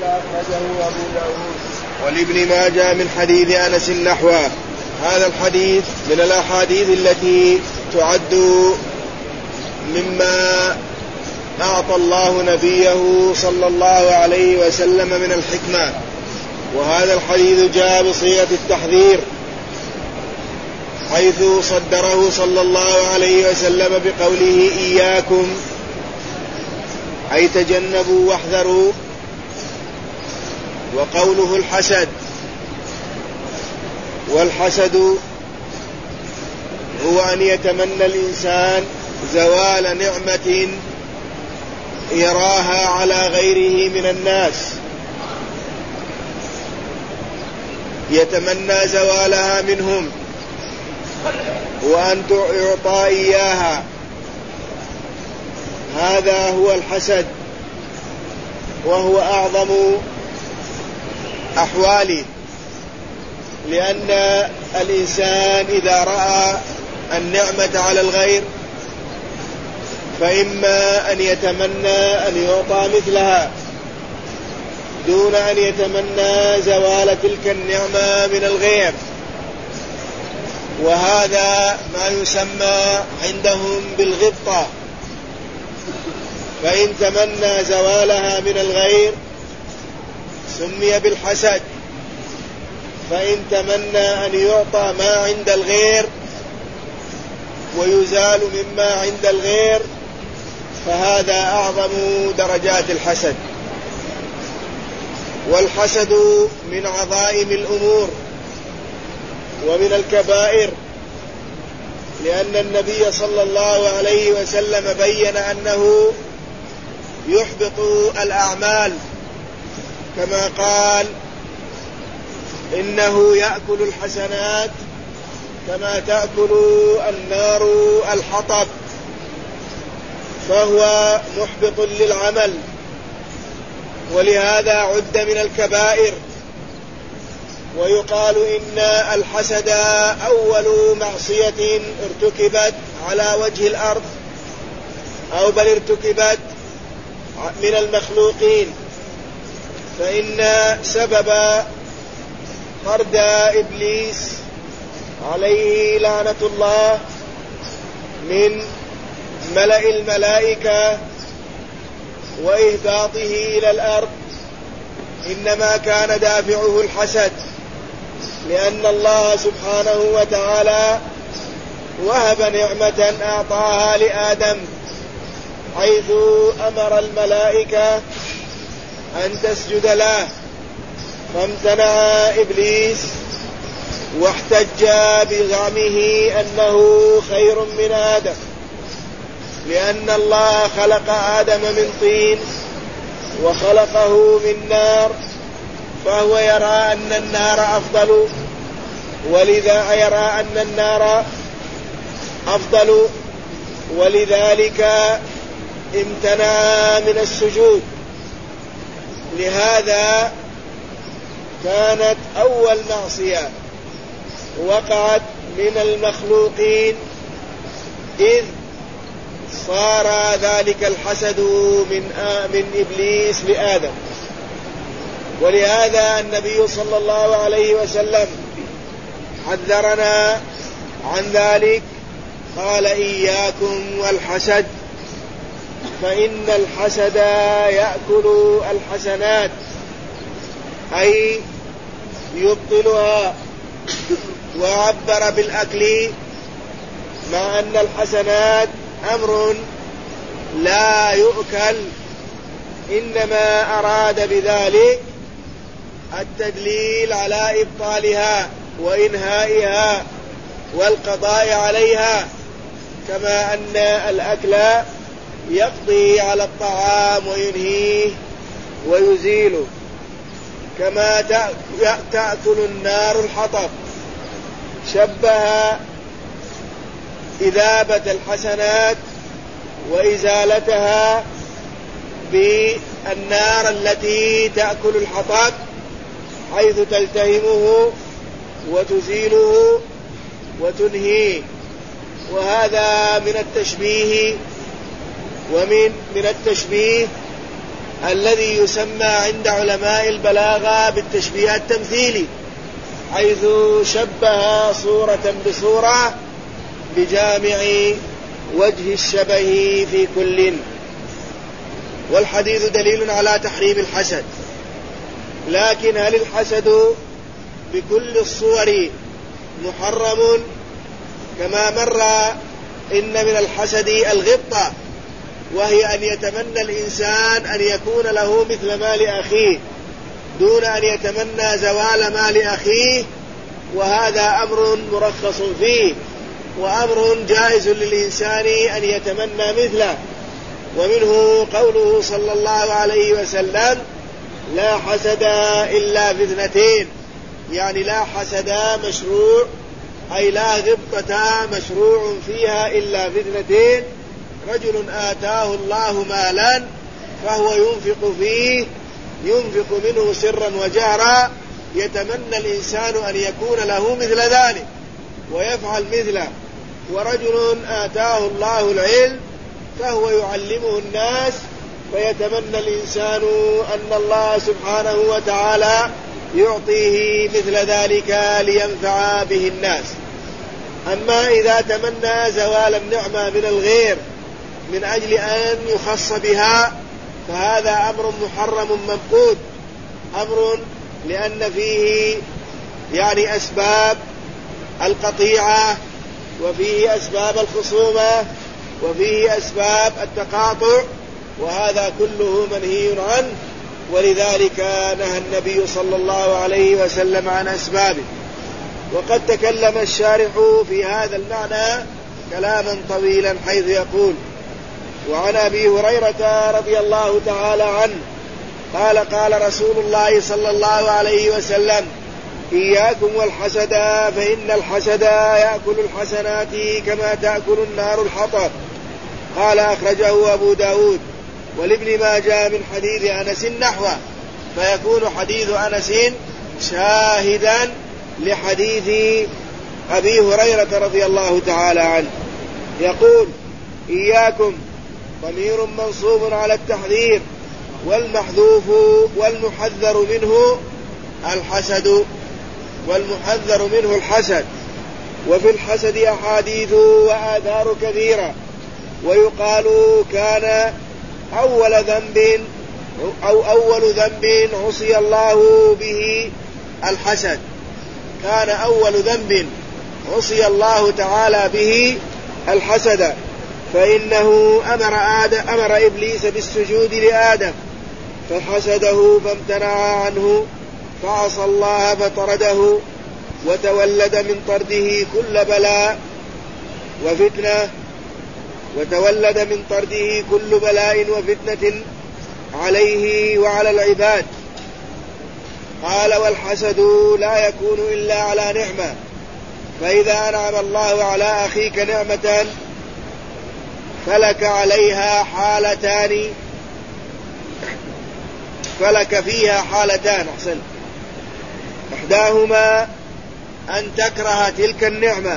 أخرجه أبو داود. ولابن ماجه من حديث أنس نحوه. هذا الحديث من الأحاديث التي تعد مما أعطى الله نبيه صلى الله عليه وسلم من الحكمة. وهذا الحديث جاء بصيغة التحذير، حيث صدره صلى الله عليه وسلم بقوله إياكم، أي تجنبوا واحذروا. وقوله الحسد، والحسد هو أن يتمنى الإنسان زوال نعمة يراها على غيره من الناس، يتمنى زوالها منهم وأن يعطى إياها. هذا هو الحسد، وهو أعظم أحواله، لأن الإنسان إذا رأى النعمة على الغير فإما أن يتمنى أن يعطى مثلها دون أن يتمنى زوال تلك النعمة من الغير. وهذا ما يسمى عندهم بالغبطة، فإن تمنى زوالها من الغير سمي بالحسد، فإن تمنى أن يعطى ما عند الغير ويزال مما عند الغير فهذا أعظم درجات الحسد. والحسد من عظائم الأمور ومن الكبائر، لأن النبي صلى الله عليه وسلم بين أنه يحبط الأعمال، كما قال إنه يأكل الحسنات كما تأكل النار الحطب، فهو محبط للعمل، ولهذا عد من الكبائر. ويقال إن الحسد أول معصية ارتكبت على وجه الأرض، أو بل ارتكبت من المخلوقين، فإن سبب طرد إبليس عليه لعنة الله من ملأ الملائكة وإهباطه إلى الأرض إنما كان دافعه الحسد، لأن الله سبحانه وتعالى وهب نعمة أعطاها لآدم، حيث أمر الملائكة أن تسجد له، فامتنع إبليس واحتج بزعمه أنه خير من آدم، لأن الله خلق آدم من طين وخلقه من نار، فهو يرى أن النار أفضل، ولذا يرى أن النار أفضل، ولذلك امتنع من السجود. لهذا كانت أول معصية وقعت من المخلوقين إذ صار ذلك الحسد من إبليس لآدم. ولهذا النبي صلى الله عليه وسلم حذرنا عن ذلك، قال إياكم والحسد فإن الحسد يأكل الحسنات، أي يبطلها، وعبر بالأكل، مع أن الحسنات أمر لا يؤكل، إنما أراد بذلك التدليل على إبطالها وإنهائها والقضاء عليها، كما أن الأكل يقضي على الطعام وينهيه ويزيله، كما تأكل النار الحطب. شبه إذابة الحسنات وإزالتها بالنار التي تأكل الحطب، حيث تلتهمه وتزيله وتنهيه. وهذا من التشبيه، ومن التشبيه الذي يسمى عند علماء البلاغة بالتشبيه التمثيلي، حيث شبه صورة بصورة بجامع وجه الشبه في كل. والحديث دليل على تحريم الحسد، لكن هل الحسد بكل الصور محرم؟ كما مر إن من الحسد الغبطة، وهي أن يتمنى الإنسان أن يكون له مثل مال أخيه دون أن يتمنى زوال مال أخيه، وهذا أمر مرخص فيه وأمر جائز للإنسان أن يتمنى مثله. ومنه قوله صلى الله عليه وسلم: لا حسد إلا في اثنتين، يعني لا حسد مشروع، أي لا غبطة مشروع فيها إلا في اثنتين: رجل آتاه الله مالا فهو ينفق فيه، ينفق منه سرا وجهرا، يتمنى الإنسان أن يكون له مثل ذلك ويفعل مثله. ورجل آتاه الله العلم فهو يعلمه الناس، فيتمنى الإنسان أن الله سبحانه وتعالى يعطيه مثل ذلك لينفع به الناس. أما إذا تمنى زوال النعمة من الغير من أجل أن يخص بها فهذا أمر محرم ممقوت، أمر لأن فيه يعني أسباب القطيعة، وفيه أسباب الخصومة، وفيه أسباب التقاطع، وهذا كله منهي عنه، ولذلك نهى النبي صلى الله عليه وسلم عن أسبابه. وقد تكلم الشارح في هذا المعنى كلاما طويلا، حيث يقول: وعن أبي هريرة رضي الله تعالى عنه قال: قال رسول الله صلى الله عليه وسلم: إياكم والحسد، فإن الحسد يأكل الحسنات كما تأكل النار الحطب. قال: أخرجه أبو داود ولابن ماجه من حديث أنس نحوه، فيكون حديث أنس شاهدا لحديث أبي هريرة رضي الله تعالى عنه. يقول: إياكم ضمير منصوب على التحذير، والمحذوف والمحذر منه الحسد، والمحذر منه الحسد. وفي الحسد أحاديث وآثار كثيرة، ويقال كان أول ذنب عصي الله به الحسد، كان أول ذنب عصي الله تعالى به الحسد، فإنه أمر إبليس بالسجود لآدم فحسده فامتنع عنه، فعصى الله فطرده، وتولد من طرده كل بلاء وفتنة، وتولد من طرده كل بلاء وفتنة عليه وعلى العباد. قال: والحسد لا يكون إلا على نعمة، فإذا أنعم الله على أخيك نعمة فلك عليها حالتان، فلك فيها حالتان، أحسن، إحداهما أن تكره تلك النعمة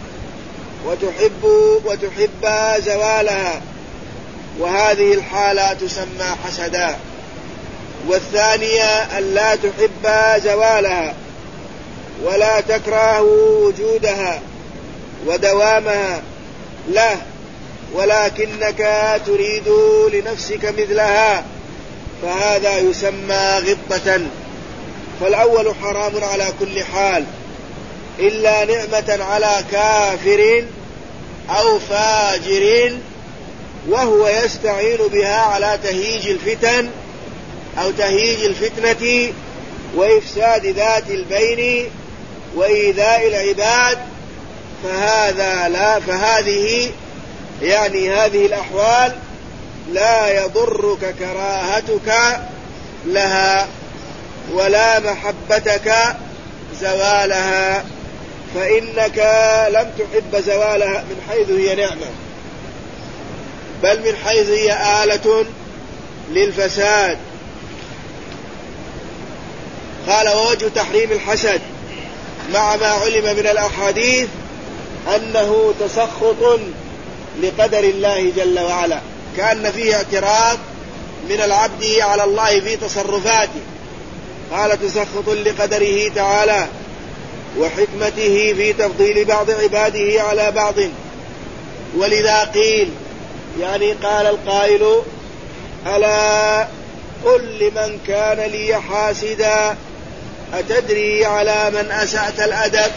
وتحب زوالها، وهذه الحالة تسمى حسدا. والثانية أن لا تحب زوالها ولا تكره وجودها ودوامها له، ولكنك تريد لنفسك مثلها، فهذا يسمى غبطة. فالأول حرام على كل حال، إلا نعمة على كافر أو فاجر وهو يستعين بها على تهيج الفتن أو تهيج الفتنة وإفساد ذات البين وإيذاء العباد، فهذه يعني هذه الأحوال لا يضرك كراهتك لها ولا محبتك زوالها، فإنك لم تحب زوالها من حيث هي نعمة، بل من حيث هي آلة للفساد. قال: ووجه تحريم الحسد مع ما علم من الأحاديث أنه تسخط لقدر الله جل وعلا، كأن فيه اعتراض من العبد على الله في تصرفاته. قال تسخط لقدره تعالى وحكمته في تفضيل بعض عباده على بعض. ولذا قيل يعني قال القائل ألا قل لمن كان لي حاسدا أتدري على من أسأت الأدب؟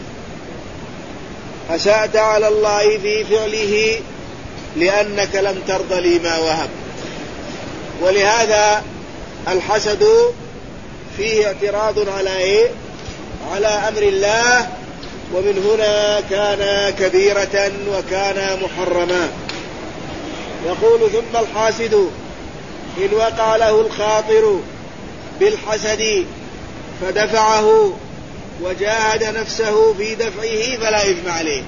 أسأت على الله في فعله لأنك لم ترض لي ما وهب. ولهذا الحسد فيه اعتراض على أمر الله، ومن هنا كان كبيرة وكان محرما. يقول ثم الحاسد إن وقع له الخاطر بالحسد فدفعه وجاهد نفسه في دفعه فلا إثم عليه،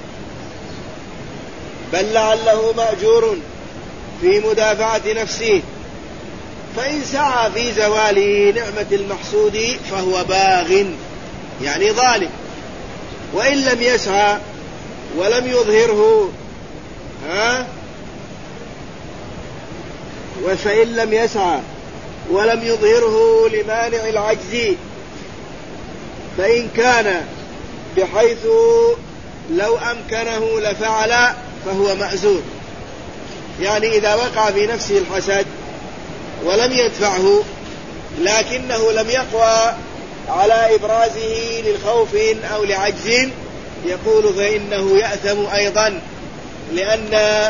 بل لعله مأجور في مدافعة نفسه. فإن سعى في زوال نعمة المحسود فهو باغ يعني ظالم، وإن لم يسعى ولم يظهره فإن لم يسعى ولم يظهره لمانع العجز فإن كان بحيث لو أمكنه لفعل فهو مأزور. يعني إذا وقع في نفسه الحسد ولم يدفعه لكنه لم يقوى على إبرازه للخوف أو لعجز يقول فإنه يأثم أيضا، لأن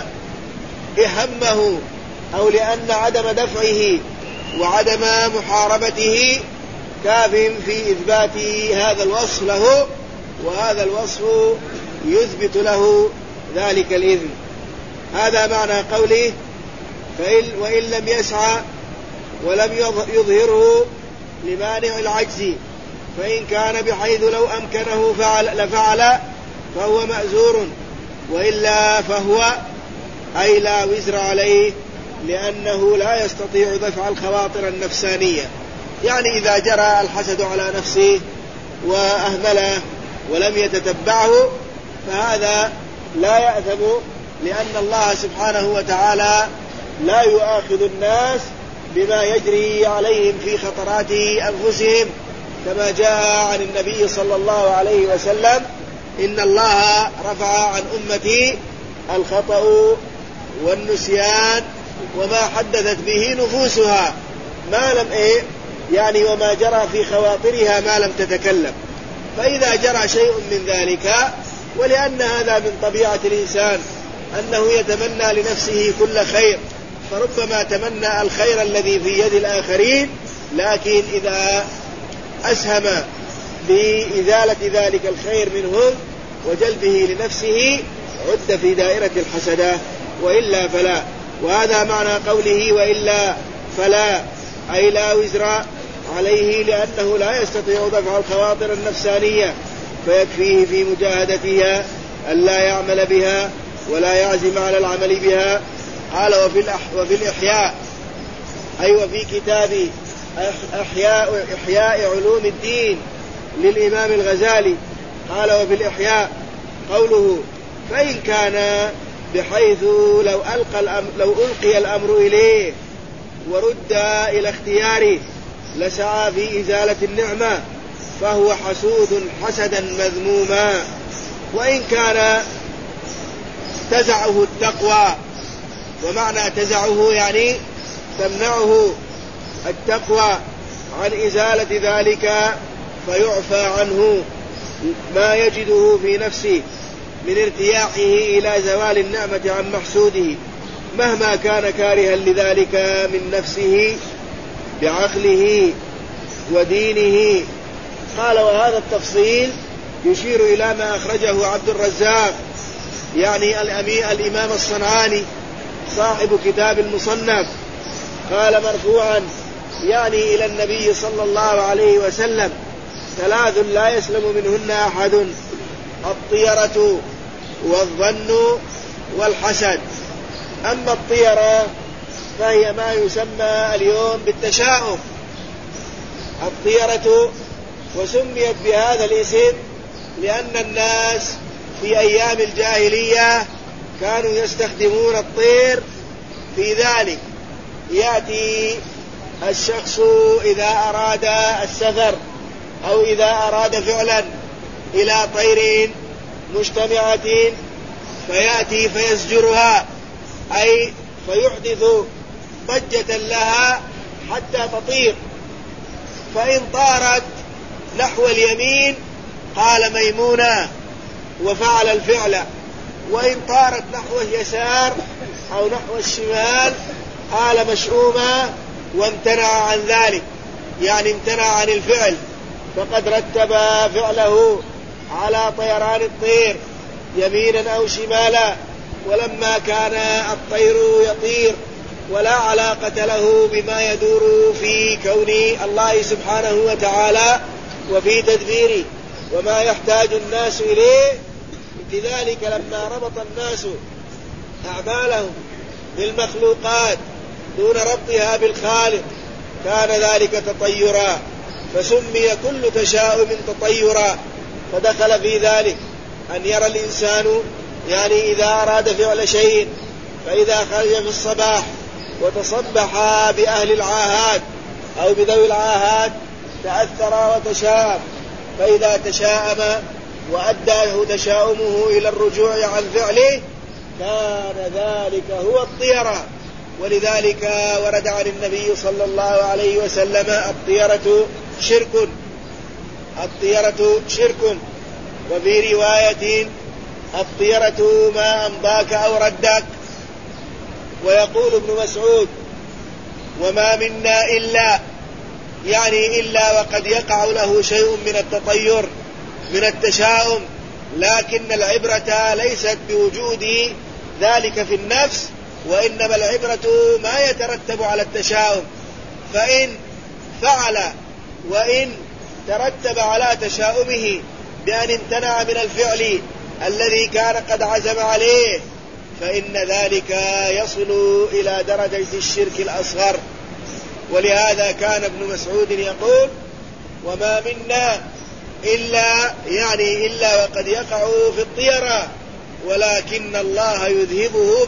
إهمه أو لأن عدم دفعه وعدم محاربته كاف في إثبات هذا الوصف له، وهذا الوصف يثبت له ذلك الإثم. هذا معنى قوله وإن لم يسعى ولم يظهره لمانع العجز فإن كان بحيث لو أمكنه لفعل فهو مأزور، وإلا فهو أي لا وزر عليه لأنه لا يستطيع دفع الخواطر النفسانية. يعني إذا جرى الحسد على نفسه وأهمله ولم يتتبعه فهذا لا يأثم، لأن الله سبحانه وتعالى لا يؤاخذ الناس بما يجري عليهم في خطرات أنفسهم، كما جاء عن النبي صلى الله عليه وسلم إن الله رفع عن أمتي الخطأ والنسيان وما حدثت به نفوسها ما لم يعني وما جرى في خواطرها ما لم تتكلم. فإذا جرى شيء من ذلك، ولأن هذا من طبيعة الإنسان أنه يتمنى لنفسه كل خير، فربما تمنى الخير الذي في يد الآخرين، لكن إذا أسهم بإزالة ذلك الخير منهم وجلبه لنفسه عد في دائرة الحسدة، وإلا فلا. وهذا معنى قوله وإلا فلا أي لا وزر عليه، لأنه لا يستطيع دفع الخواطر النفسانية فيكفيه في مجاهدتها ألا يعمل بها ولا يعزم على العمل بها. قال وفي الإحياء أي وفي كتاب إحياء علوم الدين للإمام الغزالي قال وفي الإحياء قوله فإن كان بحيث لو ألقي الأمر إليه ورد إلى اختياره لسعى في إزالة النعمة فهو حسود حسدا مذموما. وإن كان تزعه التقوى، ومعنى تزعه يعني تمنعه التقوى عن إزالة ذلك فيعفى عنه ما يجده في نفسه من ارتياحه إلى زوال النعمة عن محسوده مهما كان كارها لذلك من نفسه بعقله ودينه. قال وهذا التفصيل يشير إلى ما أخرجه عبد الرزاق يعني الإمام الصنعاني صاحب كتاب المصنف، قال مرفوعا يعني إلى النبي صلى الله عليه وسلم ثلاث لا يسلم منهن أحد: الطيرة والظن والحسد. أما الطيرة فهي ما يسمى اليوم بالتشاؤم، الطيرة، وسميت بهذا الاسم لأن الناس في أيام الجاهلية كانوا يستخدمون الطير في ذلك، يأتي الشخص إذا أراد السفر أو إذا أراد فعلا إلى طير مجتمعة فيأتي فيزجرها، أي فيحدث ضجة لها حتى تطير، فإن طارت نحو اليمين قال ميمونة وفعل الفعل، وإن طارت نحو اليسار أو نحو الشمال قال مشؤومة وامتنع عن ذلك، يعني امتنع عن الفعل، فقد رتب فعله على طيران الطير يمينا أو شمالا، ولما كان الطير يطير ولا علاقة له بما يدور في كون الله سبحانه وتعالى وفي تدبيره وما يحتاج الناس إليه، لذلك لما ربط الناس أعمالهم بالمخلوقات دون ربطها بالخالق كان ذلك تطيرا، فسمي كل تشاؤم تطيرا، فدخل في ذلك أن يرى الإنسان يعني إذا أراد فعل شيء فإذا خرج في الصباح وتصبح بأهل العاهات أو بذوي العاهات تأثر وتشاءم، فإذا تشاءم وأدى تشاؤمه إلى الرجوع عن فعله كان ذلك هو الطيرة. ولذلك ورد عن النبي صلى الله عليه وسلم الطيرة شرك، وفي رواية الطيرة ما أمضاك أو ردك. ويقول ابن مسعود وما منا إلا وقد يقع له شيء من التطير من التشاؤم، لكن العبرة ليست بوجود ذلك في النفس، وإنما العبرة ما يترتب على التشاؤم، فإن فعل وإن ترتب على تشاؤمه بأن امتنع من الفعل الذي كان قد عزم عليه فإن ذلك يصل إلى درجة الشرك الأصغر. ولهذا كان ابن مسعود يقول وما منا إلا وقد يقع في الطيرة، ولكن الله يذهبه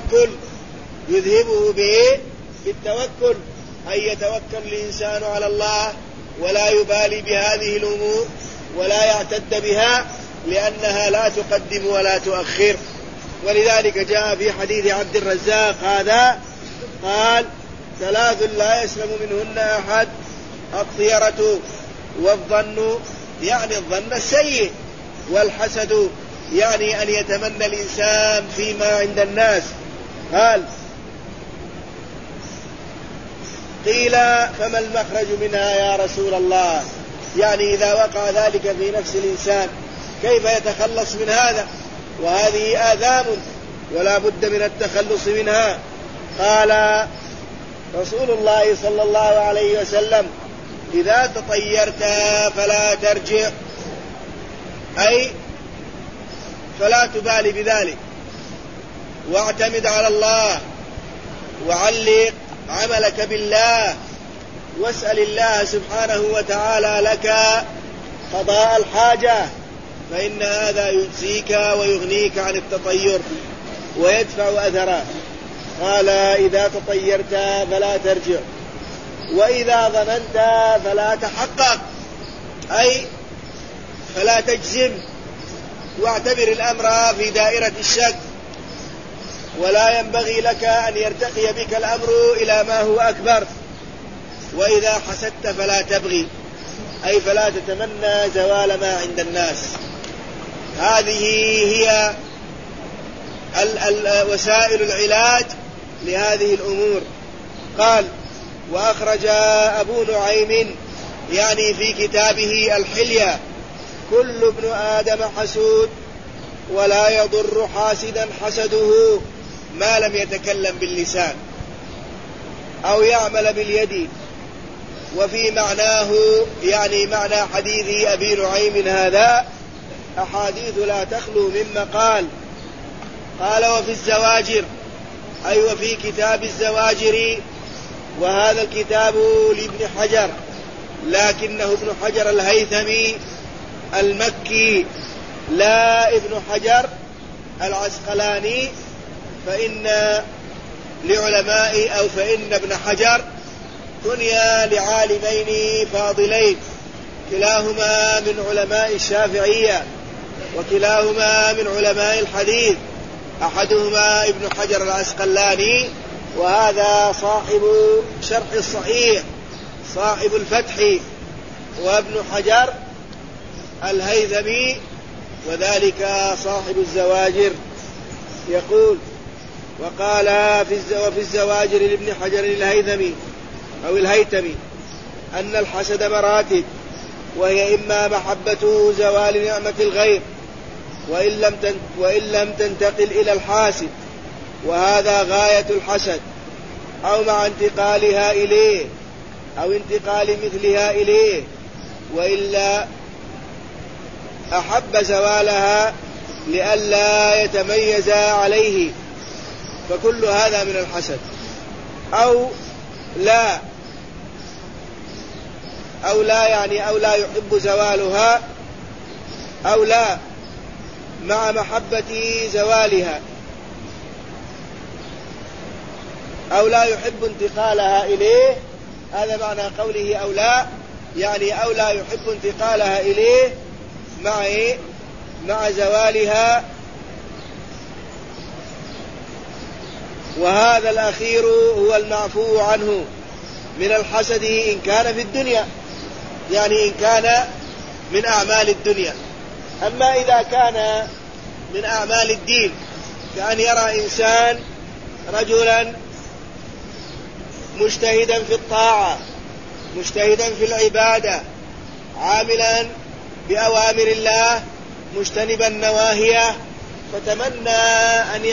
بالتوكل، أن يتوكل الإنسان على الله ولا يبالي بهذه الأمور ولا يعتد بها، لأنها لا تقدم ولا تؤخر. ولذلك جاء في حديث عبد الرزاق هذا قال 3 لا يسلم منهن أحد: الطيرة، والظن يعني الظن السيء، والحسد يعني أن يتمنى الإنسان فيما عند الناس. قال قيل فما المخرج منها يا رسول الله؟ يعني إذا وقع ذلك في نفس الإنسان كيف يتخلص من هذا؟ وهذه آثام ولا بد من التخلص منها. قال رسول الله صلى الله عليه وسلم إذا تطيرت فلا ترجع، أي فلا تبالي بذلك، واعتمد على الله، وعلق عملك بالله، واسأل الله سبحانه وتعالى لك قضاء الحاجة، فإن هذا يجزيك ويغنيك عن التطير ويدفع أثره. قال إذا تطيرت فلا ترجع، وإذا ظننت فلا تحقق، أي فلا تجزم، واعتبر الأمر في دائرة الشك، ولا ينبغي لك أن يرتقي بك الأمر إلى ما هو أكبر. وإذا حسدت فلا تبغي، أي فلا تتمنى زوال ما عند الناس. هذه هي وسائل العلاج لهذه الأمور. قال وأخرج أبو نعيم يعني في كتابه الحلية كل ابن آدم حسود ولا يضر حاسدا حسده ما لم يتكلم باللسان أو يعمل باليد. وفي معناه يعني معنى حديث أبي نعيم هذا أحاديث لا تخلو من مقال. قال وفي الزواجر، أي وفي كتاب الزواجر، وهذا الكتاب لابن حجر، لكنه ابن حجر الهيثمي المكي لا ابن حجر العسقلاني، فإن لعلماء أو فإن ابن حجر كنيا لعالمين فاضلين، كلاهما من علماء الشافعية وكلاهما من علماء الحديث، أحدهما ابن حجر العسقلاني وهذا صاحب شرح الصحيح صاحب الفتح، وابن حجر الهيثمي وذلك صاحب الزواجر. يقول: وقال وفي الزواجر لابن حجر الهيثمي أو الهيثمي أن الحسد مراتب، وهي إما محبة زوال نعمة الغير وإن لم تنتقل إلى الحاسد، وهذا غاية الحسد، أو مع انتقالها إليه أو انتقال مثلها إليه، وإلا أحب زوالها لئلا يتميز عليه، فكل هذا من الحسد. أو لا يعني أو لا يحب زوالها، أو لا مع محبة زوالها، أو لا يحب انتقالها إليه. هذا معنى قوله أو لا، يعني أو لا يحب انتقالها إليه مع زوالها. وهذا الأخير هو المعفو عنه من الحسد إن كان في الدنيا، يعني إن كان من أعمال الدنيا. أما إذا كان من أعمال الدين، كأن يرى إنسان رجلا مجتهدا في الطاعة مجتهدا في العبادة عاملا بأوامر الله مجتنبا نواهيه، فتمنى أن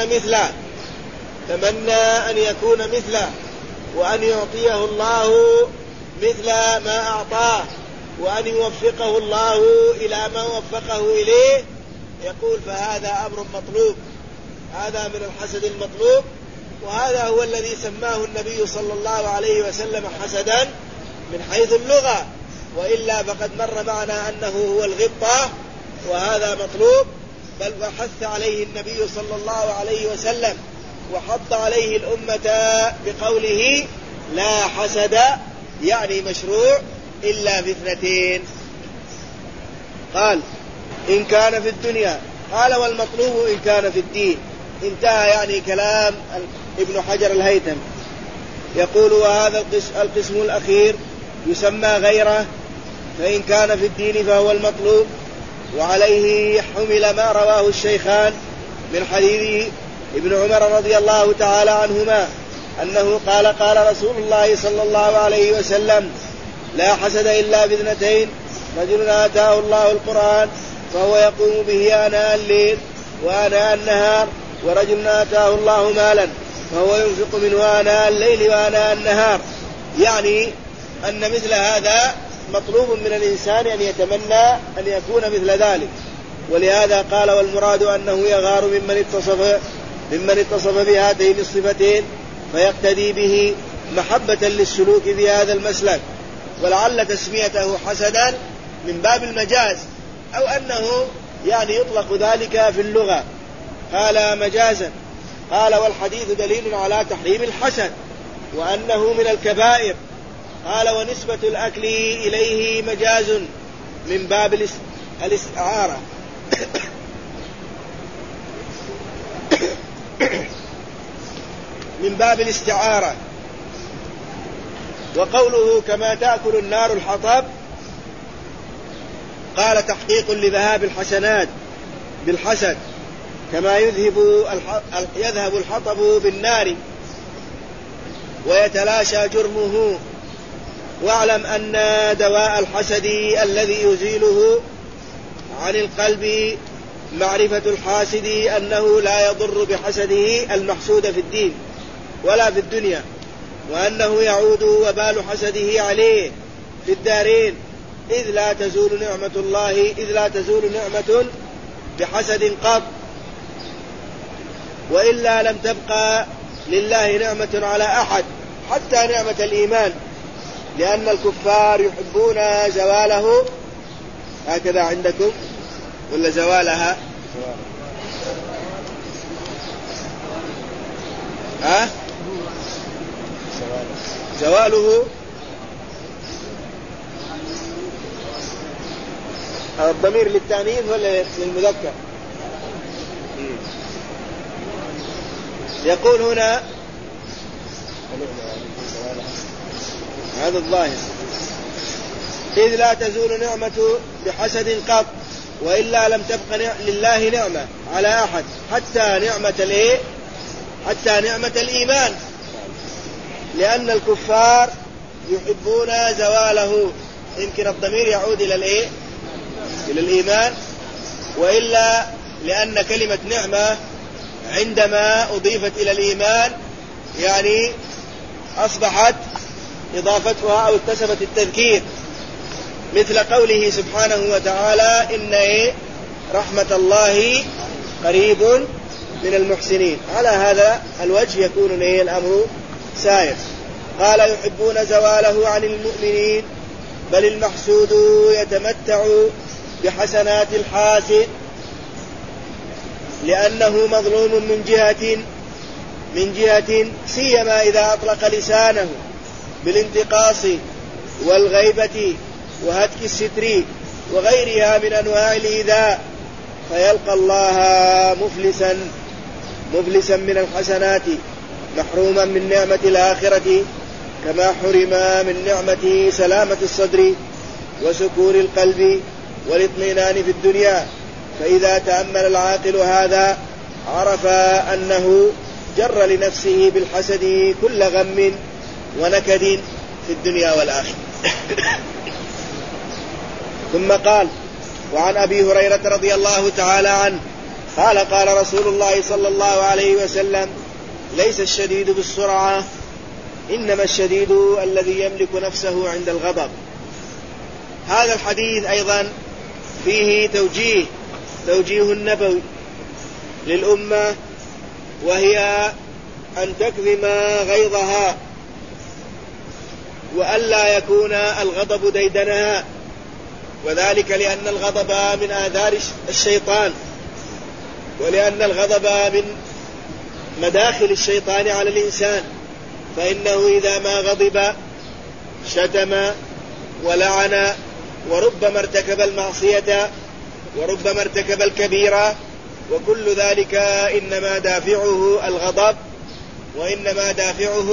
يكون مثله وأن يعطيه الله مثل ما أعطاه، وأن يوفقه الله إلى ما وفقه إليه. يقول: فهذا أمر مطلوب، هذا من الحسد المطلوب، وهذا هو الذي سماه النبي صلى الله عليه وسلم حسدا من حيث اللغة، وإلا فقد مر معنا أنه هو الغبطة، وهذا مطلوب. بل وحث عليه النبي صلى الله عليه وسلم وحض عليه الأمة بقوله: لا حسد، يعني مشروع إلا في اثنتين. قال: إن كان في الدنيا. قال: والمطلوب إن كان في الدين. انتهى يعني كلام ابن حجر الهيثم. يقول: وهذا القسم الأخير يسمى غيره، فإن كان في الدين فهو المطلوب. وعليه حمل ما رواه الشيخان من حديث ابن عمر رضي الله تعالى عنهما أنه قال: قال رسول الله صلى الله عليه وسلم: لا حسد إلا باثنتين، رجل آتاه الله القرآن فهو يقوم به آناء الليل وآناء النهار، ورجل آتاه الله مالا فهو ينفق منه آناء الليل وآناء النهار. يعني أن مثل هذا مطلوب من الإنسان أن يتمنى أن يكون مثل ذلك. ولهذا قال: والمراد أنه يغار ممن اتصف بهاتين الصفتين فيقتدي به محبة للسلوك في هذا المسلك. ولعل تسميته حسدا من باب المجاز، أو أنه يعني يطلق ذلك في اللغة. قال: مجازا. قال: والحديث دليل على تحريم الحسد وأنه من الكبائر. قال: ونسبة الأكل إليه مجاز من باب الاستعارة من باب الاستعارة. وقوله: كما تأكل النار الحطب، قال: تحقيق لذهاب الحسنات بالحسد، كما يذهب الحطب بالنار ويتلاشى جرمه. واعلم أن دواء الحسد الذي يزيله عن القلب معرفة الحاسد أنه لا يضر بحسده المحسود في الدين ولا في الدنيا، وأنه يعود وبال حسده عليه في الدارين، إذ لا تزول نعمة بحسد قط، وإلا لم تبقى لله نعمة على أحد حتى نعمة الإيمان، لأن الكفار يحبون زواله. هكذا عندكم ولا زوالها؟ زواله الضمير للتأنيث ولا للمذكر؟ يقول هنا هذا الظاهر إذ لا تزول نعمة بحسد قط وإلا لم تبق لله نعمة على أحد حتى نعمة الإيمان، لأن الكفار يحبون زواله. يمكن الضمير يعود إلى الإيمان، وإلا لأن كلمة نعمة عندما أضيفت إلى الإيمان يعني أصبحت إضافتها أو اكتسبت التذكير، مثل قوله سبحانه وتعالى إن رحمة الله قريب من المحسنين. على هذا الوجه يكون الأمر سائر. قال يحبون زواله عن المؤمنين، بل المحسود يتمتع بحسنات الحاسد لأنه مظلوم من جهة سيما إذا أطلق لسانه بالانتقاص والغيبة وهتك الستر وغيرها من أنواع الإيذاء، فيلقى الله مفلسا من الحسنات محروما من نعمة الآخرة، كما حرم من نعمة سلامة الصدر وسكون القلب والاطمئنان في الدنيا. فإذا تأمل العاقل هذا عرف أنه جر لنفسه بالحسد كل غم ونكد في الدنيا والآخرة. ثم قال: وعن أبي هريرة رضي الله تعالى عنه قال: قال رسول الله صلى الله عليه وسلم: ليس الشديد بالسرعة، إنما الشديد الذي يملك نفسه عند الغضب. هذا الحديث أيضا فيه توجيه النبوي للأمة، وهي أن تكظم غيظها وألا يكون الغضب ديدنها، وذلك لأن الغضب من آثار الشيطان، ولأن الغضب من مداخل الشيطان على الإنسان، فإنه إذا ما غضب شتم ولعن وربما ارتكب المعصية وربما ارتكب الكبيرة، وكل ذلك إنما دافعه الغضب، وإنما دافعه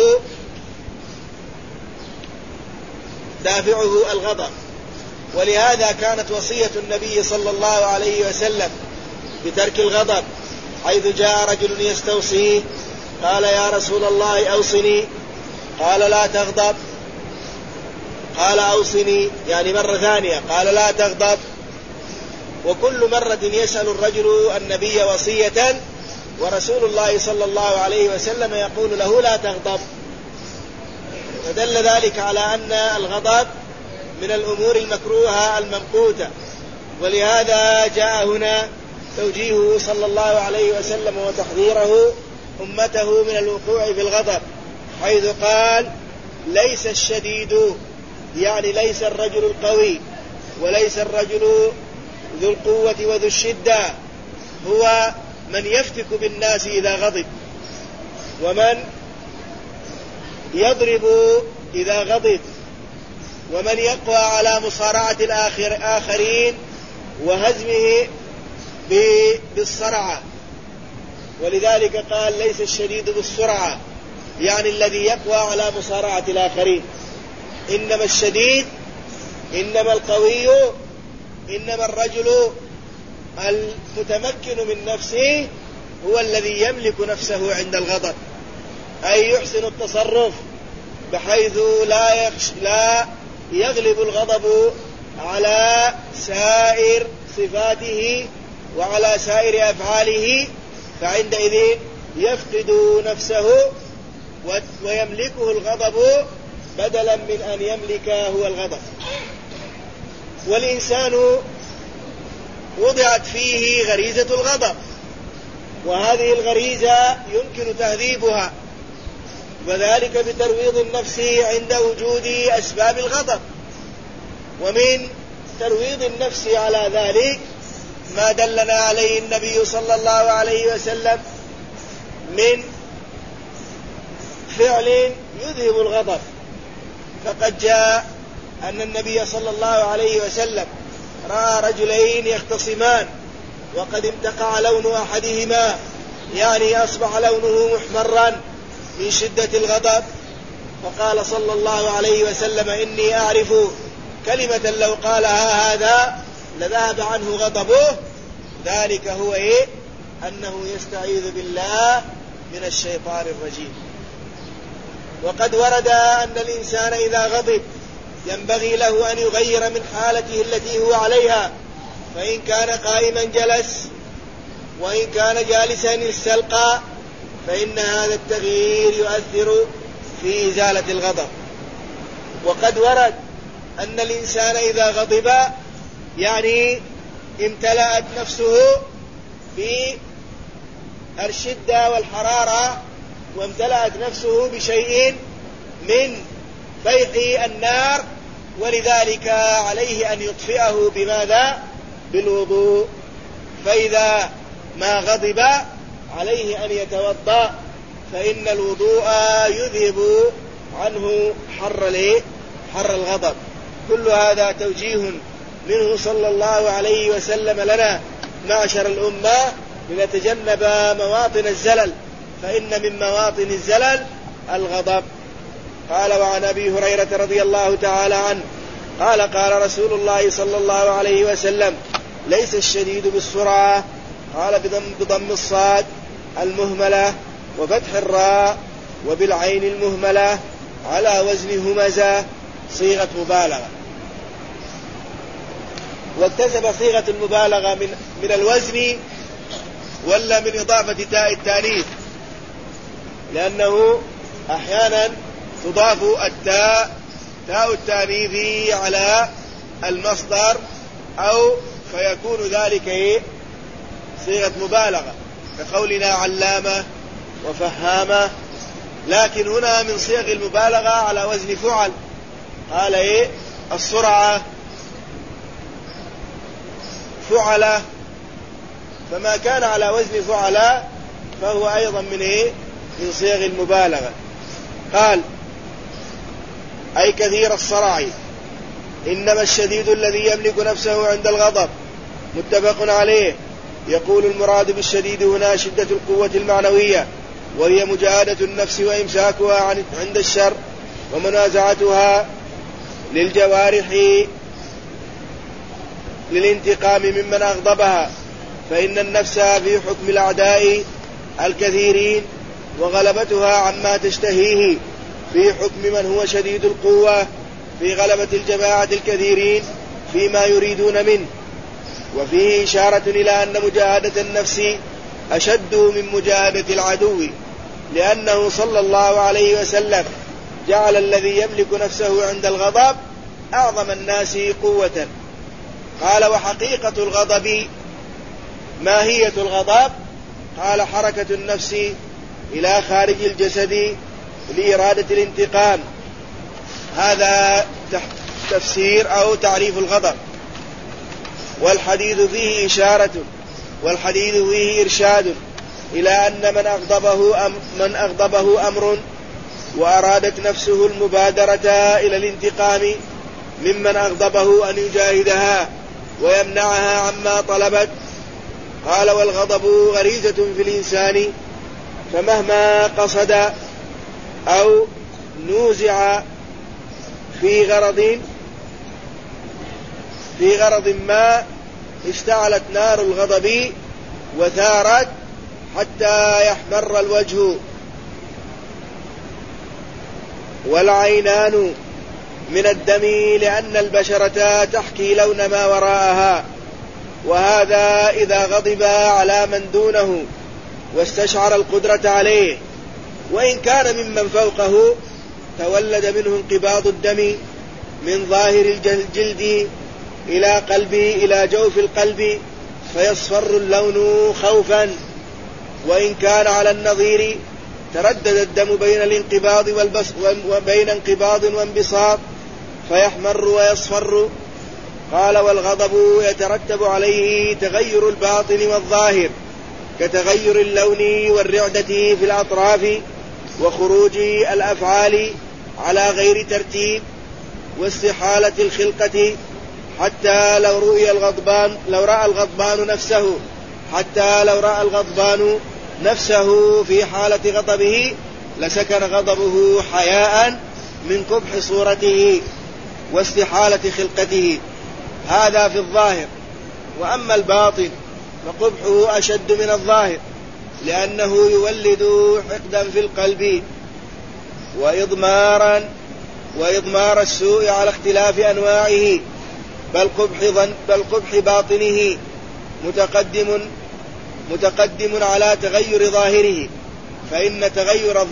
الغضب. ولهذا كانت وصية النبي صلى الله عليه وسلم بترك الغضب، حيث جاء رجل يستوصيه قال: يا رسول الله أوصني، قال: لا تغضب. قال: أوصني، يعني مرة ثانية، قال: لا تغضب. وكل مرة يسأل الرجل النبي وصية ورسول الله صلى الله عليه وسلم يقول له: لا تغضب. فدل ذلك على أن الغضب من الأمور المكروهة الممقوتة، ولهذا جاء هنا توجيهه صلى الله عليه وسلم وتحذيره أمته من الوقوع في الغضب، حيث قال: ليس الشديد، يعني ليس الرجل القوي وليس الرجل ذو القوة وذو الشدة، هو من يفتك بالناس إذا غضب، ومن يضرب إذا غضب، ومن يقوى على مصارعة الآخرين وهزمه بالصرعة. ولذلك قال: ليس الشديد بالسرعة، يعني الذي يقوى على مصارعة الآخرين، إنما الشديد، إنما القوي، إنما الرجل المتمكن من نفسه هو الذي يملك نفسه عند الغضب، أي يحسن التصرف بحيث لا يغلب الغضب على سائر صفاته وعلى سائر أفعاله، فعندئذ يفقد نفسه ويملكه الغضب بدلا من أن يملك هو الغضب. والإنسان وضعت فيه غريزة الغضب، وهذه الغريزة يمكن تهذيبها، وذلك بترويض النفس عند وجود أسباب الغضب. ومن ترويض النفس على ذلك ما دلنا عليه النبي صلى الله عليه وسلم من فعل يذهب الغضب. فقد جاء أن النبي صلى الله عليه وسلم رأى رجلين يختصمان وقد امتقع لون أحدهما، يعني أصبح لونه محمرا من شدة الغضب، فقال صلى الله عليه وسلم: إني أعرف كلمة لو قالها هذا لذهب عنه غضبه. ذلك هو أنه يستعيذ بالله من الشيطان الرجيم. وقد ورد أن الإنسان إذا غضب ينبغي له أن يغير من حالته التي هو عليها، فإن كان قائما جلس، وإن كان جالسا استلقى، فإن هذا التغيير يؤثر في إزالة الغضب. وقد ورد أن الإنسان إذا غضب يعني امتلأت نفسه بالشدة والحرارة، وامتلأت نفسه بشيء من فيح النار، ولذلك عليه أن يطفئه بماذا؟ بالوضوء. فإذا ما غضب عليه أن يتوضأ، فإن الوضوء يذهب عنه حر الغضب. كل هذا توجيه منه صلى الله عليه وسلم لنا معشر الأمة لنتجنب مواطن الزلل، فإن من مواطن الزلل الغضب. قال: وعن أبي هريرة رضي الله تعالى عنه قال: قال رسول الله صلى الله عليه وسلم: ليس الشديد بالسرعة. قال: بضم الصاد المهملة وفتح الراء وبالعين المهملة على وزن همزة، صيغة مبالغة. واكتسب صيغة المبالغة من الوزن ولا من إضافة تاء التانيث، لأنه أحيانا تضاف تاء التانيث على المصدر، أو فيكون ذلك صيغة مبالغة، كقولنا علامة وفهامة. لكن هنا من صيغ المبالغة على وزن فعل. قال السرعة فعلة، فما كان على وزن فعلة فهو أيضا من صيغ المبالغة. قال: أي كثير الصرع. إنما الشديد الذي يملك نفسه عند الغضب. متفق عليه. يقول: المراد بالشديد هنا شدة القوة المعنوية، وهي مجاهدة النفس وإمساكها عند الشر، ومنازعتها للجوارح للانتقام ممن أغضبها، فإن النفس في حكم الأعداء الكثيرين، وغلبتها عما تشتهيه في حكم من هو شديد القوة في غلبة الجماعة الكثيرين فيما يريدون منه. وفيه إشارة إلى أن مجاهدة النفس أشد من مجاهدة العدو، لأنه صلى الله عليه وسلم جعل الذي يملك نفسه عند الغضب أعظم الناس قوة. قال: وحقيقة الغضب ماهية الغضب؟ قال: حركة النفس إلى خارج الجسد لإرادة الانتقام. هذا تفسير أو تعريف الغضب. والحديث فيه إشارة، والحديث فيه إرشاد إلى أن من أغضبه أمر وأرادت نفسه المبادرة إلى الانتقام ممن أغضبه أن يجاهدها ويمنعها عما طلبت. قال: والغضب غريزة في الإنسان، فمهما قصد أو نوزع في غرض ما اشتعلت نار الغضب وثارت حتى يحمر الوجه والعينان من الدم، لأن البشرة تحكي لون ما وراءها. وهذا إذا غضب على من دونه واستشعر القدرة عليه. وإن كان ممن فوقه تولد منه انقباض الدم من ظاهر الجلد إلى جوف القلب، فيصفر اللون خوفا. وإن كان على النظير تردد الدم بين انقباض وانبساط، فيحمر ويصفر. قال: والغضب يترتب عليه تغير الباطن والظاهر، كتغير اللون والرعدة في الأطراف وخروج الأفعال على غير ترتيب، واستحالة الخلقة، حتى لو رأى الغضبان نفسه في حالة غضبه لسكن غضبه حياء من قبح صورته واستحالة خلقته. هذا في الظاهر. وأما الباطن فقبحه أشد من الظاهر، لأنه يولد حقدا في القلب وإضمار السوء على اختلاف أنواعه، بل قبح باطنه متقدم على تغير ظاهره، فإن تغير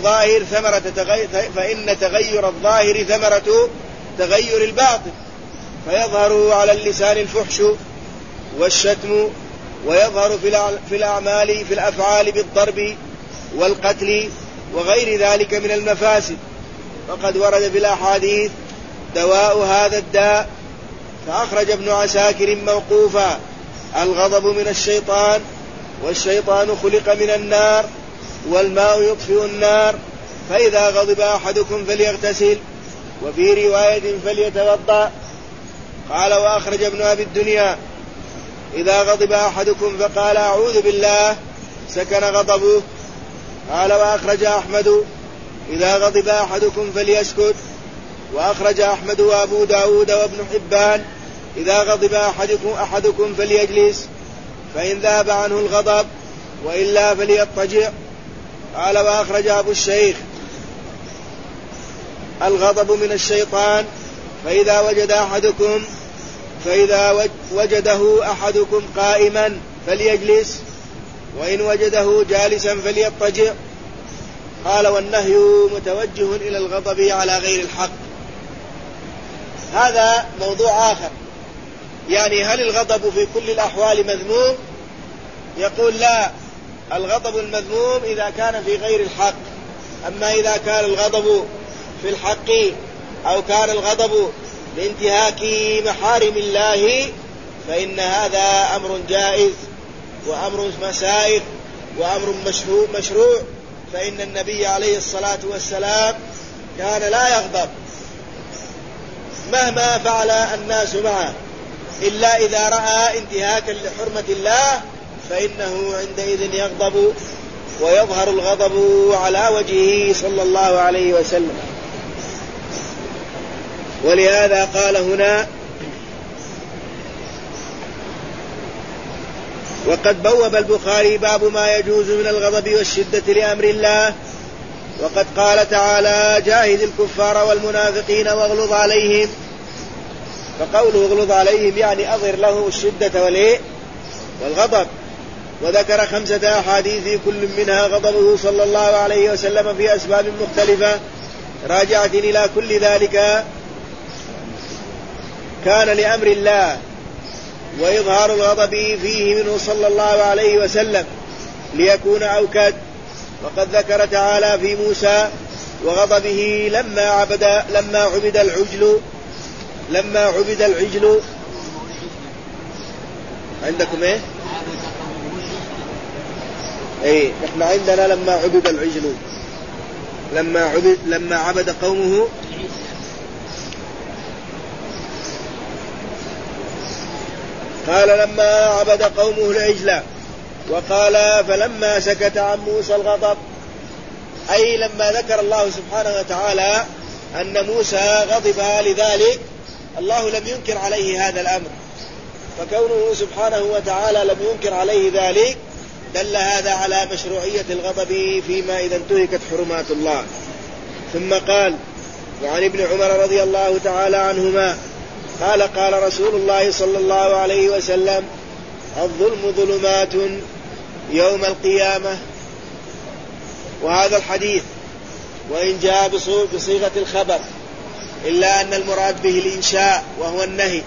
الظاهر ثمرة تغير الباطن، فيظهر على اللسان الفحش والشتم، ويظهر في الأفعال بالضرب والقتل وغير ذلك من المفاسد. وقد ورد في الأحاديث دواء هذا الداء. فأخرج ابن عساكر موقوفا: الغضب من الشيطان، والشيطان خلق من النار، والماء يطفئ النار، فإذا غضب أحدكم فليغتسل، وفي رواية فليتوضأ. قال: وأخرج ابن أبي الدنيا: إذا غضب أحدكم فقال أعوذ بالله سكن غضبه. قال: وأخرج أحمد: إذا غضب أحدكم فليسكت. وأخرج أحمد وأبو داود وابن حبان: إذا غضب أحدكم فليجلس فإن ذهب عنه الغضب، وإلا فليضطجع. قال: وأخرج أبو الشيخ: الغضب من الشيطان، فإذا وجده أحدكم قائما فليجلس، وإن وجده جالسا فليضطجع. قال: والنهي متوجه إلى الغضب على غير الحق. هذا موضوع آخر، يعني هل الغضب في كل الأحوال مذموم؟ يقول: لا، الغضب المذموم إذا كان في غير الحق. أما إذا كان الغضب في الحق، أو كان الغضب لانتهاك محارم الله، فإن هذا أمر جائز وأمر مسائغ وأمر مشروع. فإن النبي عليه الصلاة والسلام كان لا يغضب مهما فعل الناس معه، إلا إذا رأى انتهاكا لحرمة الله، فإنه عندئذ يغضب ويظهر الغضب على وجهه صلى الله عليه وسلم. ولهذا قال هنا: وقد بوب البخاري باب ما يجوز من الغضب والشدة لأمر الله. وقد قال تعالى: جاهد الكفار والمنافقين واغلظ عليهم. فقوله اغلظ عليهم يعني أظهر له الشدة والغضب. وذكر 5 أحاديث كل منها غضبه صلى الله عليه وسلم في أسباب مختلفة راجعة إلى كل ذلك كان لأمر الله، وإظهار الغضب فيه منه صلى الله عليه وسلم ليكون أوكد. وقد ذكر تعالى في موسى وغضبه لما عبد العجل. عندكم ايه؟ احنا عندنا لما عبد العجل، لما عبد قومه. قال: لما عبد قومه العجل. وقال: فلما سكت عن موسى الغضب، أي لما ذكر الله سبحانه وتعالى أن موسى غضب لذلك، الله لم ينكر عليه هذا الأمر، فكونه سبحانه وتعالى لم ينكر عليه ذلك دل هذا على مشروعية الغضب فيما إذا انتهكت حرمات الله. ثم قال: وعن ابن عمر رضي الله تعالى عنهما قال: قال رسول الله صلى الله عليه وسلم: الظلم ظلمات يوم القيامة. وهذا الحديث وإن جاء بصيغة الخبر، إلا أن المراد به الإنشاء وهو النهي،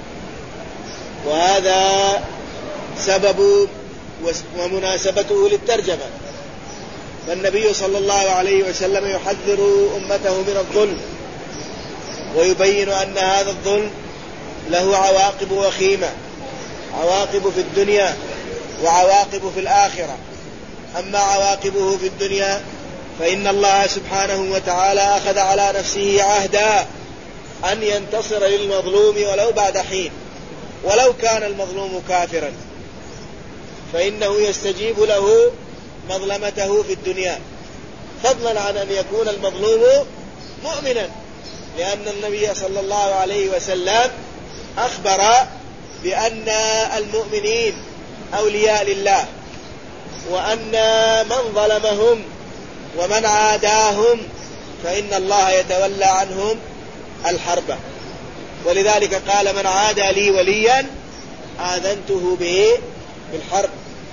وهذا سبب ومناسبته للترجمة. فالنبي صلى الله عليه وسلم يحذر أمته من الظلم، ويبين أن هذا الظلم له عواقب وخيمة، عواقب في الدنيا وعواقب في الآخرة. أما عواقبه في الدنيا فإن الله سبحانه وتعالى أخذ على نفسه عهدا أن ينتصر للمظلوم ولو بعد حين، ولو كان المظلوم كافرا فإنه يستجيب له مظلمته في الدنيا، فضلا عن أن يكون المظلوم مؤمنا، لأن النبي صلى الله عليه وسلم أخبر بأن المؤمنين أولياء لله، وأن من ظلمهم ومن عاداهم فإن الله يتولى عنهم الحرب. ولذلك قال: من عادى لي وليا آذنته به بالحرب.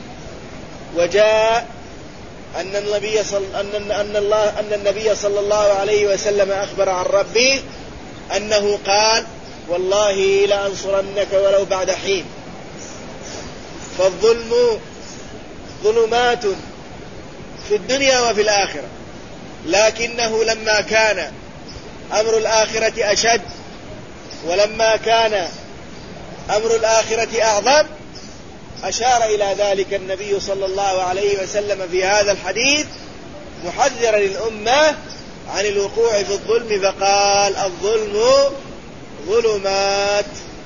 وجاء أن النبي صلى الله عليه وسلم أخبر عن ربه أنه قال: والله لأنصرنك ولو بعد حين. فالظلم ظلمات في الدنيا وفي الآخرة، لكنه لما كان أمر الآخرة أشد، ولما كان أمر الآخرة أعظم، أشار إلى ذلك النبي صلى الله عليه وسلم في هذا الحديث محذرا للأمة عن الوقوع في الظلم، فقال: الظلم ظلمات،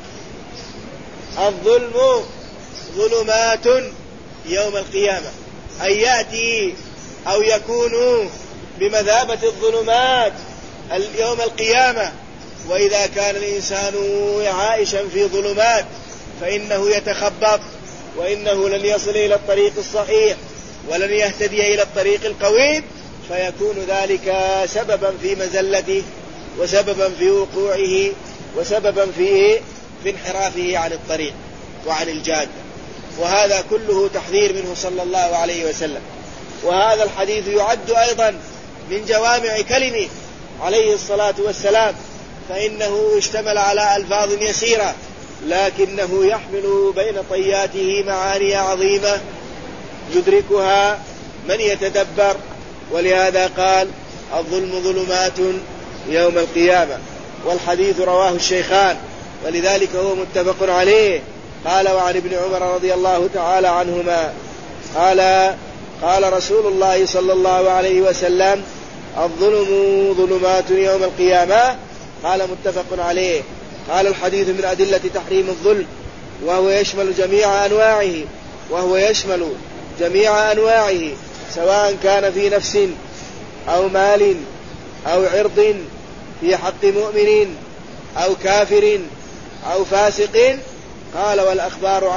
الظلم ظلمات يوم القيامة، أي يأتي أو يكون بمثابة الظلمات يوم القيامة. وإذا كان الإنسان عائشا في ظلمات فإنه يتخبط، وإنه لن يصل إلى الطريق الصحيح ولن يهتدي إلى الطريق القويم، فيكون ذلك سببا في مزلته وسببا في وقوعه وسببا في انحرافه عن الطريق وعن الجادة. وهذا كله تحذير منه صلى الله عليه وسلم. وهذا الحديث يعد أيضا من جوامع كلمه عليه الصلاة والسلام، فإنه اشتمل على ألفاظ يسيرة لكنه يحمل بين طياته معاني عظيمة يدركها من يتدبر. ولهذا قال: الظلم ظلمات يوم القيامة. والحديث رواه الشيخان، ولذلك هو متفق عليه. قال: وعن ابن عمر رضي الله تعالى عنهما قال رسول الله صلى الله عليه وسلم: الظلم ظلمات يوم القيامة. قال: متفق عليه. قال: الحديث من أدلة تحريم الظلم، وهو يشمل جميع أنواعه سواء كان في نفس أو مال أو عرض، في حق مؤمن أو كافر أو فاسق. قال: والإخبار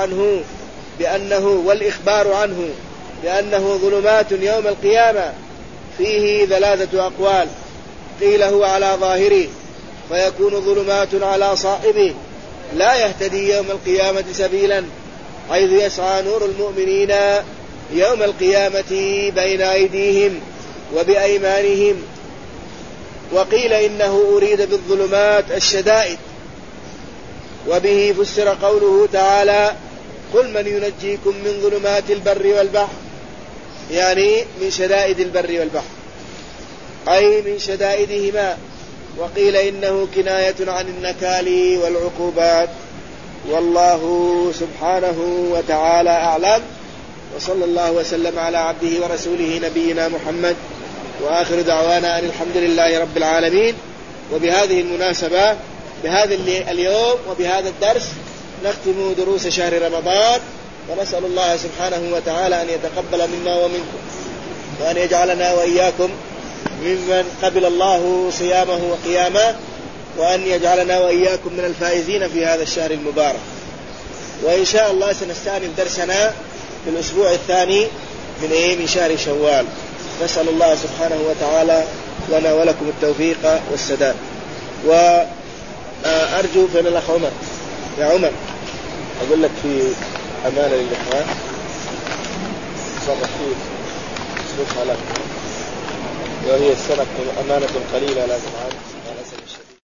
عنه بأنه ظلمات يوم القيامة فيه 3 أقوال. قيل: هو على ظاهره، فيكون ظلمات على صاحبه لا يهتدي يوم القيامة سبيلا، حيث يسعى نور المؤمنين يوم القيامة بين أيديهم وبأيمانهم. وقيل: إنه أريد بالظلمات الشدائد، وبه فسر قوله تعالى: قل من ينجيكم من ظلمات البر والبحر، يعني من شدائد البر والبحر، أي من شدائدهما. وقيل: إنه كناية عن النكال والعقوبات. والله سبحانه وتعالى أعلم، وصلى الله وسلم على عبده ورسوله نبينا محمد، وآخر دعوانا أن الحمد لله رب العالمين. وبهذه المناسبة بهذا اليوم وبهذا الدرس نختم دروس شهر رمضان، ونسأل الله سبحانه وتعالى أن يتقبل منا ومنكم، وأن يجعلنا وإياكم ممن قبل الله صيامه وقيامه، وأن يجعلنا وإياكم من الفائزين في هذا الشهر المبارك. وإن شاء الله سنستأنف درسنا في الأسبوع الثاني من شهر شوال. نسأل الله سبحانه وتعالى لنا ولكم التوفيق والسداد. وأرجو فإن الأخ عمر، يا عمر أقول لك في أمانة للإخوان صرح فيه اسلوب حالات، وهي السنة أمانة قليلة لا تفعل.